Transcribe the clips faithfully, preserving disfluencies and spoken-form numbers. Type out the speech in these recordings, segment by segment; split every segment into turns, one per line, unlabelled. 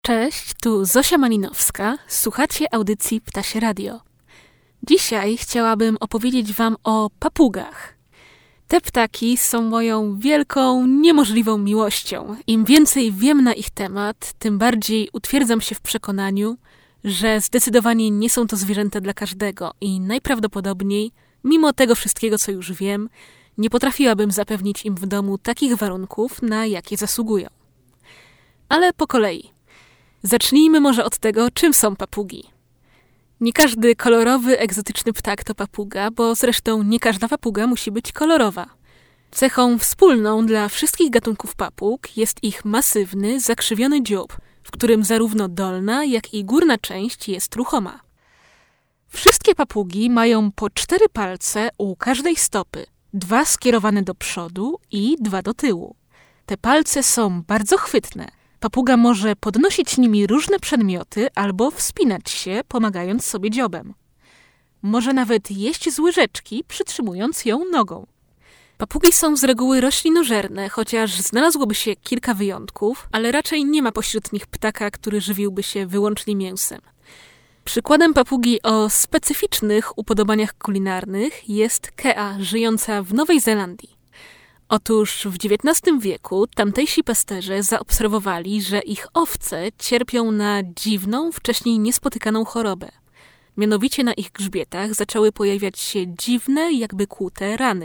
Cześć, tu Zosia Malinowska, słuchacie audycji Ptasie Radio. Dzisiaj chciałabym opowiedzieć wam o papugach. Te ptaki są moją wielką, niemożliwą miłością. Im więcej wiem na ich temat, tym bardziej utwierdzam się w przekonaniu, że zdecydowanie nie są to zwierzęta dla każdego i najprawdopodobniej, mimo tego wszystkiego, co już wiem, nie potrafiłabym zapewnić im w domu takich warunków, na jakie zasługują. Ale po kolei. Zacznijmy może od tego, czym są papugi. Nie każdy kolorowy, egzotyczny ptak to papuga, bo zresztą nie każda papuga musi być kolorowa. Cechą wspólną dla wszystkich gatunków papug jest ich masywny, zakrzywiony dziób, w którym zarówno dolna, jak i górna część jest ruchoma. Wszystkie papugi mają po cztery palce u każdej stopy, dwa skierowane do przodu i dwa do tyłu. Te palce są bardzo chwytne. Papuga może podnosić nimi różne przedmioty albo wspinać się, pomagając sobie dziobem. Może nawet jeść z łyżeczki, przytrzymując ją nogą. Papugi są z reguły roślinożerne, chociaż znalazłoby się kilka wyjątków, ale raczej nie ma pośród nich ptaka, który żywiłby się wyłącznie mięsem. Przykładem papugi o specyficznych upodobaniach kulinarnych jest kea, żyjąca w Nowej Zelandii. Otóż w dziewiętnastym wieku tamtejsi pasterze zaobserwowali, że ich owce cierpią na dziwną, wcześniej niespotykaną chorobę. Mianowicie na ich grzbietach zaczęły pojawiać się dziwne, jakby kłute rany.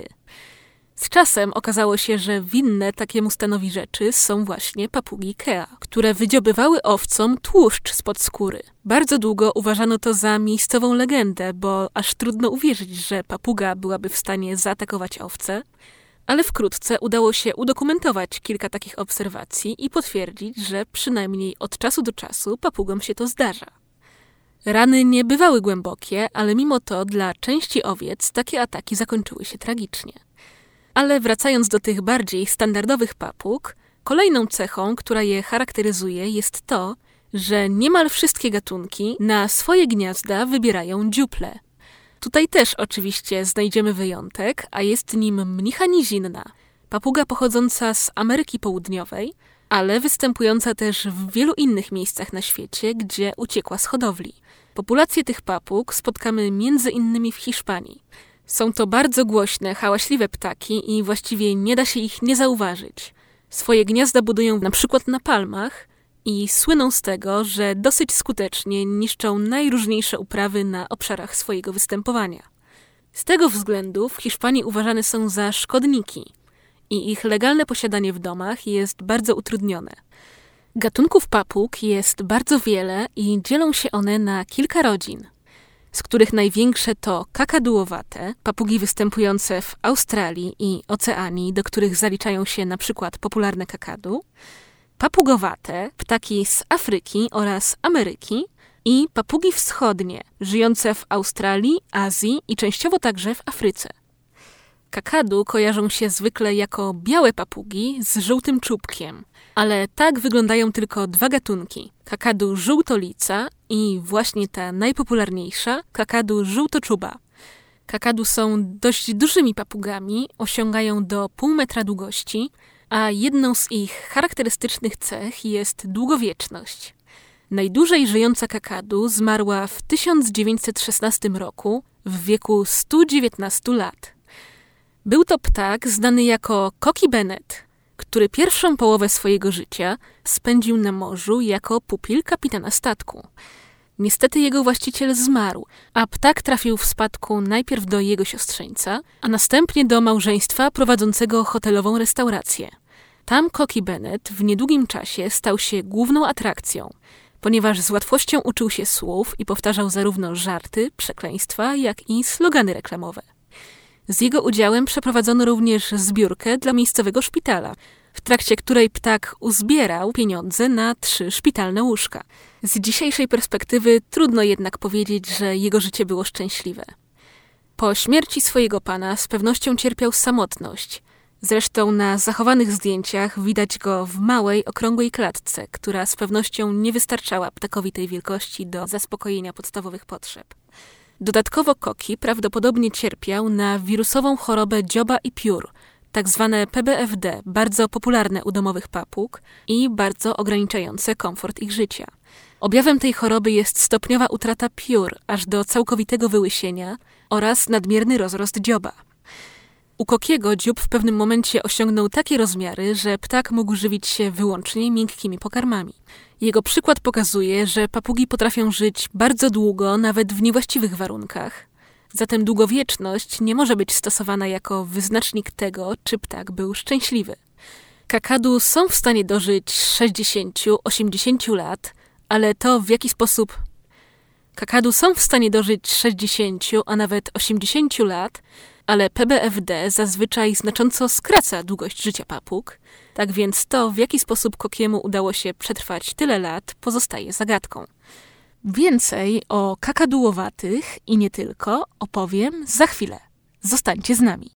Z czasem okazało się, że winne takiemu stanowi rzeczy są właśnie papugi kea, które wydziobywały owcom tłuszcz spod skóry. Bardzo długo uważano to za miejscową legendę, bo aż trudno uwierzyć, że papuga byłaby w stanie zaatakować owce. Ale wkrótce udało się udokumentować kilka takich obserwacji i potwierdzić, że przynajmniej od czasu do czasu papugom się to zdarza. Rany nie bywały głębokie, ale mimo to dla części owiec takie ataki zakończyły się tragicznie. Ale wracając do tych bardziej standardowych papug, kolejną cechą, która je charakteryzuje, jest to, że niemal wszystkie gatunki na swoje gniazda wybierają dziuple. Tutaj też oczywiście znajdziemy wyjątek, a jest nim mnicha nizinna, papuga pochodząca z Ameryki Południowej, ale występująca też w wielu innych miejscach na świecie, gdzie uciekła z hodowli. Populacje tych papug spotkamy między innymi w Hiszpanii. Są to bardzo głośne, hałaśliwe ptaki i właściwie nie da się ich nie zauważyć. Swoje gniazda budują na przykład na palmach, i słyną z tego, że dosyć skutecznie niszczą najróżniejsze uprawy na obszarach swojego występowania. Z tego względu w Hiszpanii uważane są za szkodniki i ich legalne posiadanie w domach jest bardzo utrudnione. Gatunków papug jest bardzo wiele i dzielą się one na kilka rodzin, z których największe to kakadułowate, papugi występujące w Australii i Oceanii, do których zaliczają się na przykład popularne kakadu, papugowate, ptaki z Afryki oraz Ameryki i papugi wschodnie, żyjące w Australii, Azji i częściowo także w Afryce. Kakadu kojarzą się zwykle jako białe papugi z żółtym czubkiem, ale tak wyglądają tylko dwa gatunki. Kakadu żółtolica i właśnie ta najpopularniejsza, kakadu żółtoczuba. Kakadu są dość dużymi papugami, osiągają do pół metra długości, a jedną z ich charakterystycznych cech jest długowieczność. Najdłużej żyjąca kakadu zmarła w tysiąc dziewięćset szesnastym roku w wieku stu dziewiętnastu lat. Był to ptak znany jako Cocky Bennet, który pierwszą połowę swojego życia spędził na morzu jako pupil kapitana statku. Niestety jego właściciel zmarł, a ptak trafił w spadku najpierw do jego siostrzeńca, a następnie do małżeństwa prowadzącego hotelową restaurację. Tam Cocky Bennet w niedługim czasie stał się główną atrakcją, ponieważ z łatwością uczył się słów i powtarzał zarówno żarty, przekleństwa, jak i slogany reklamowe. Z jego udziałem przeprowadzono również zbiórkę dla miejscowego szpitala, w trakcie której ptak uzbierał pieniądze na trzy szpitalne łóżka. Z dzisiejszej perspektywy trudno jednak powiedzieć, że jego życie było szczęśliwe. Po śmierci swojego pana z pewnością cierpiał samotność. Zresztą na zachowanych zdjęciach widać go w małej, okrągłej klatce, która z pewnością nie wystarczała ptakowi tej wielkości do zaspokojenia podstawowych potrzeb. Dodatkowo Cocky prawdopodobnie cierpiał na wirusową chorobę dzioba i piór, tak zwane P B F D, bardzo popularne u domowych papug i bardzo ograniczające komfort ich życia. Objawem tej choroby jest stopniowa utrata piór, aż do całkowitego wyłysienia oraz nadmierny rozrost dzioba. U kokiego dziób w pewnym momencie osiągnął takie rozmiary, że ptak mógł żywić się wyłącznie miękkimi pokarmami. Jego przykład pokazuje, że papugi potrafią żyć bardzo długo, nawet w niewłaściwych warunkach. Zatem długowieczność nie może być stosowana jako wyznacznik tego, czy ptak był szczęśliwy. Kakadu są w stanie dożyć sześćdziesiąt do osiemdziesięciu lat, ale to w jaki sposób... Kakadu są w stanie dożyć sześćdziesięciu, a nawet osiemdziesięciu lat, ale P B F D zazwyczaj znacząco skraca długość życia papug, tak więc to, w jaki sposób kokiemu udało się przetrwać tyle lat, pozostaje zagadką. Więcej o kakadułowatych i nie tylko opowiem za chwilę. Zostańcie z nami.